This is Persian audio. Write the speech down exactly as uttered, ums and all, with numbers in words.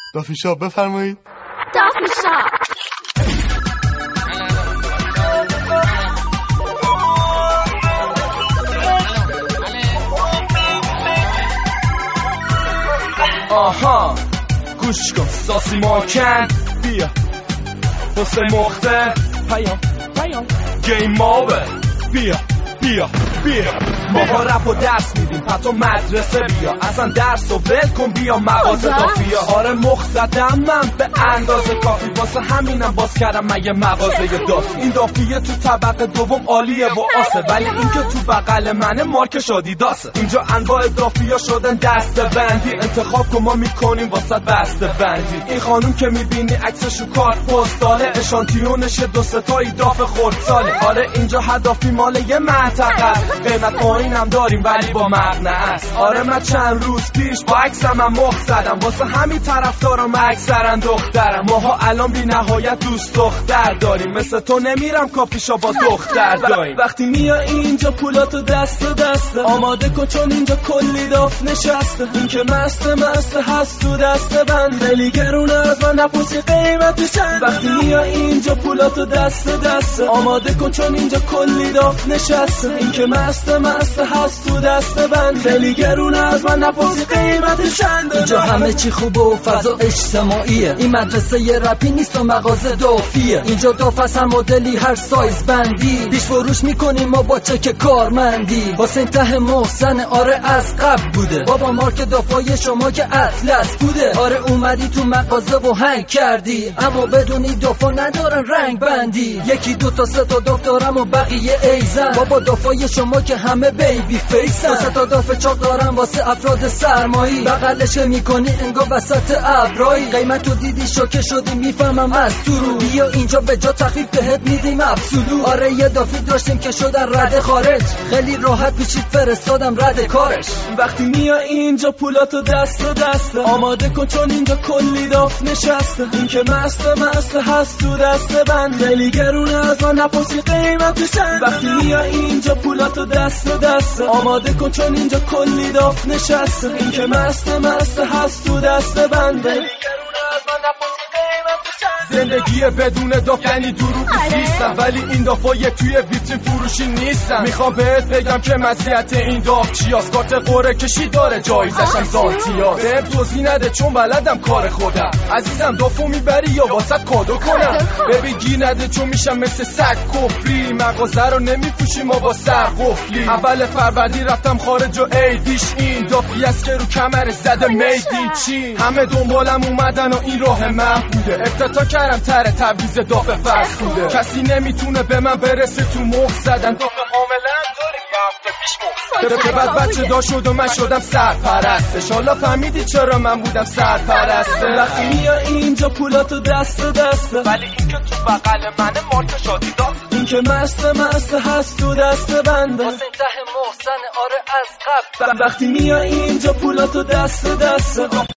دافی شاپ بفرمایید. دافی شاپ. آها گوش کن ساسی ماکن بیا حسین مخته پیام پیام گیم ماوه بیا بیا بیا ماها رپ و درس میدیم پتو مدرسه بیا اصلا درس و ول کن بیا مغازه دافیا. آره مخزدم من به اندازه کافی واسه همینم باز کردم مگه مغازه دافی. این دافیه تو طبقه دوم عالیه و آسه ولی این که تو بغل منه مارک شادیداسه. اینجا انواع دافیا شدن دسته بندی انتخاب کن ما میکنیم واسه بسته بندی. این خانوم که میبینی عکسشو کارت پستاله اشانتیونش دو ستایی داف خردساله. آره اینجا هدافی مال یه منطقه قیمت پایینم داریم ولی با مغنه است. آره من چند روز پیش با عکسم هم مخ زدم واسه همین طرفدارم اکثرن دخترم. ماها الان بی نهایت دوست دختر داریم مثل تو نمیرم کافیشا با دختر داریم. وقتی میای اینجا پولاتو دست و دسته آماده کن چون اینجا کلی داف نشسته. این که مست مست هست تو دست بند خیلی گرونه از من نپرسی قیمتش چند. وقتی میای اینجا پولاتو دست و دسته آماده کن چون اینجا کلی داف نشسته. این که مست مست هست تو دست بند خیلی گرونه از من نپرسی قیمتش چند. اینجا همه چی خوبه و فضا اجتماعیه. این مدرسه یه رپی نیست و مغازه دافیه. اینجا داف از هم مدلی هر سایز بندی پیش فروش میکنیم ما با چک کارمندی. واسه ته محسن آره از قبل بوده بابا مارک دافای شما که اطلس بوده. آره اومدی تو مغازه و هنگ کردی اما بدونی دافا ندارن رنگ بندی. یکی دو تا سه تا داف دارم و بقیه ایزن بابا دافای شما که همه بیبی فیسن. واسه تا داف چاق دارم واسه افراد سرمایی بغلش میکنی انگا وسط ابرایی. قیمتو دیدی شوکه شدی میفهمم از تو رو. بیا اینجا به جا تخفیف بهت میدیم ابسولو. آره یه دافی داشتیم که شدن رد خارج خیلی راحت پیچید فرستادم رد کارش. وقتی میای اینجا پولاتو دست و دسته آماده کن چون اینجا کلی داف نشسته. این که مست مست هست تو دست بند خیلی گرونه از من نپرسی قیمتش چند. وقتی میای اینجا پولاتو دست و دسته آماده کن چون اینجا کلی داف نشسته. این که مست مست هست تو دست بند خیلی گرونه از من نپرسی قیمتش چند. زندگی بدون داف یعنی دروغی نیستم ولی این دافای توی ویترین فروشی نیستم. میخوام بهت بگم که مزیت این داف چیاست. کارت قرعه کشی داره جایزشم ذاتیاست. بهم توضیح نده چون بلدم کار خودم. عزیزم دافو میبری یا واسط کادو کنم. ببین گیر نده چون میشم مثل سگ کفری. مغازه رو نمیپوشی ما با سر قفلی. اول فروردین رفتم خارج و ایدیش این دافی است که رو کمر زده میدی چین. همه دنبالم اومدن و این راه من بوده. افتتاح کردم تره تبریز داف فرض بوده. کسی نمیتونه به من برسه تو مخ زدن. داف حامله داریم یه هفته پیش مخ زدن. بعد بچه دا شد و من شدم سرپرستش. حالا فهمیدی چرا من بودم سرپرسته. وقتی میای اینجا پولاتو دست و دسته ولی این که تو بغل منه مارک شادیداسه. این که مست مست هست تو دست بنده واسه ته محسن آره از قبل. وقتی میای اینجا پولاتو دست و دسته